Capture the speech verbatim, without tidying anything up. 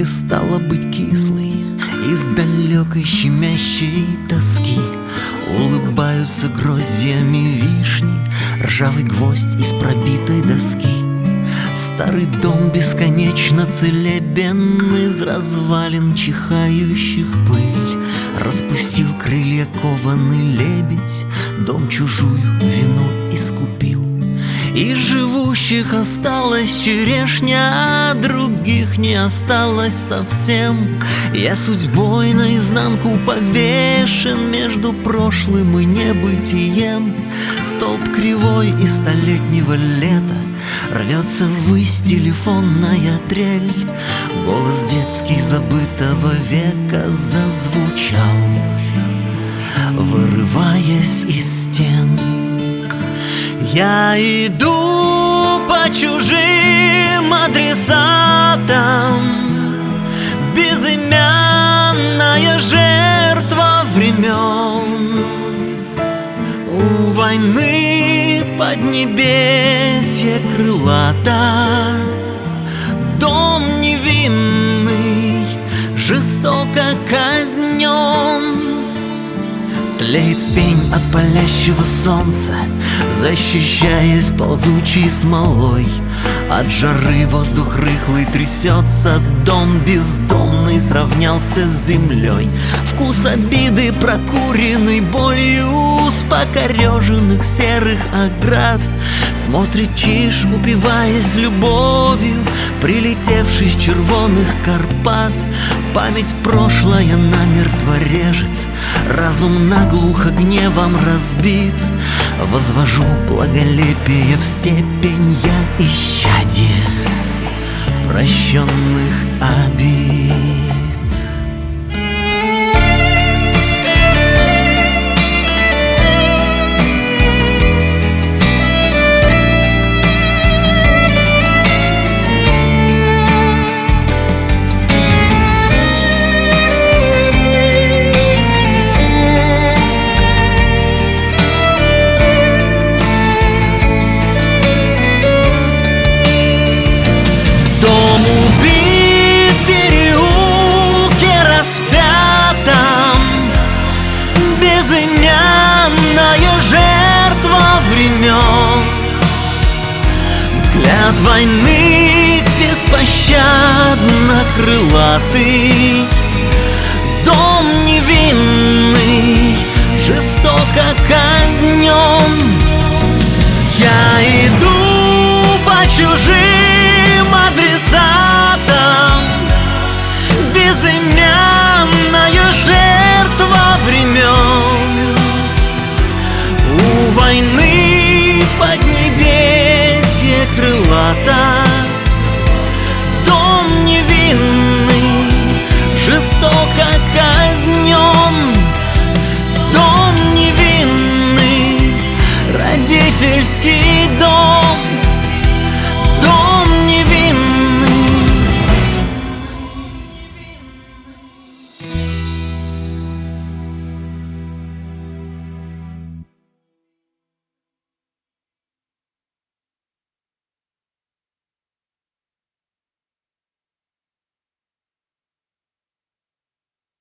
перестала быть кислой. Из далекой щемящей тоски улыбаются гроздьями вишни, ржавый гвоздь из пробитой доски. Старый дом бесконечно целебен, из развалин чихающих пыль распустил крылья кованый лебедь, дом чужую вину искупил. Из живущих осталась черешня, а других не осталось совсем. Я судьбой наизнанку повешен между прошлым и небытием. Столб кривой из столетнего лета рвется ввысь телефонная трель. Голос детский забытого века зазвучал, вырываясь из стен. Я иду по чужим адресатам, безымянная жертва времен. У войны поднебесье крылато, дом невинный жестоко казнен. Тлеет пень от палящего солнца, защищаясь ползучей смолой. От жары воздух рыхлый трясется, дом бездомный сравнялся с землей. Вкус обиды прокуренный болью с покореженных серых оград. Смотрит чиж, упиваясь любовью, прилетевший с червоных Карпат. Память прошлая намертво режет, разум наглухо гневом разбит. Возвожу благолепие в степень, я исчадие прощенных обид. Взгляд войны беспощадно крылатый,